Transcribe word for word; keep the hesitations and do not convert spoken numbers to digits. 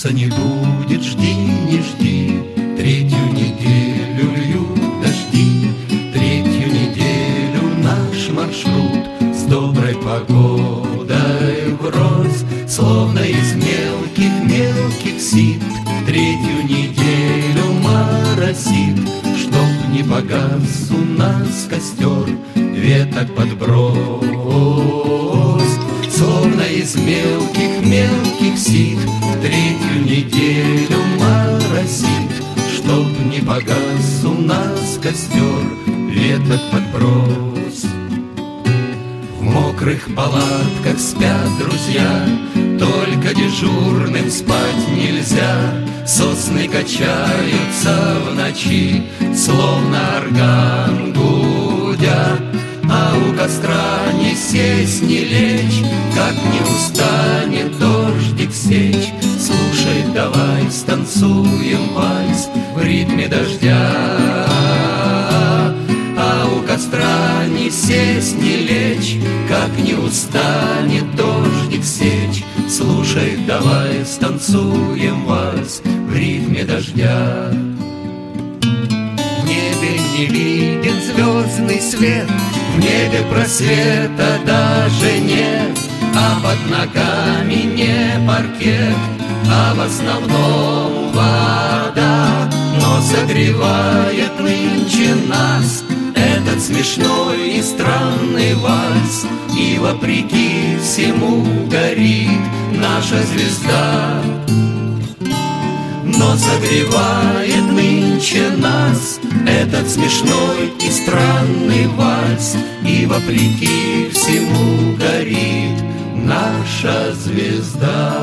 солнца не будет, жди, не жди. Третью неделю льют дожди, третью неделю наш маршрут с доброй погодой врозь, словно из мелких-мелких сит. Третью неделю моросит, чтоб не погас у нас костер, веток подбрось, словно из мелких-мелких сит. Третью неделю моросит, чтоб не погас у нас костер, веток подбрось. В мокрых палатках спят друзья, только дежурным спать нельзя. Сосны качаются в ночи, словно орган гудя, а у костра не сесть, не лечь, как не устанет дождик сечь. Слушай, давай станцуем вальс в ритме дождя, а у костра не сесть, не лечь, как не устанет дождик сечь. Слушай, давай станцуем вальс в ритме дождя. В небе не виден звездный свет, в небе просвета даже нет, а под ногами не паркет, а в основном вода. Но согревает нынче нас этот смешной и странный вальс, и вопреки всему горит наша звезда. Но согревает нынче нас этот смешной и странный вальс, и вопреки всему горит наша звезда.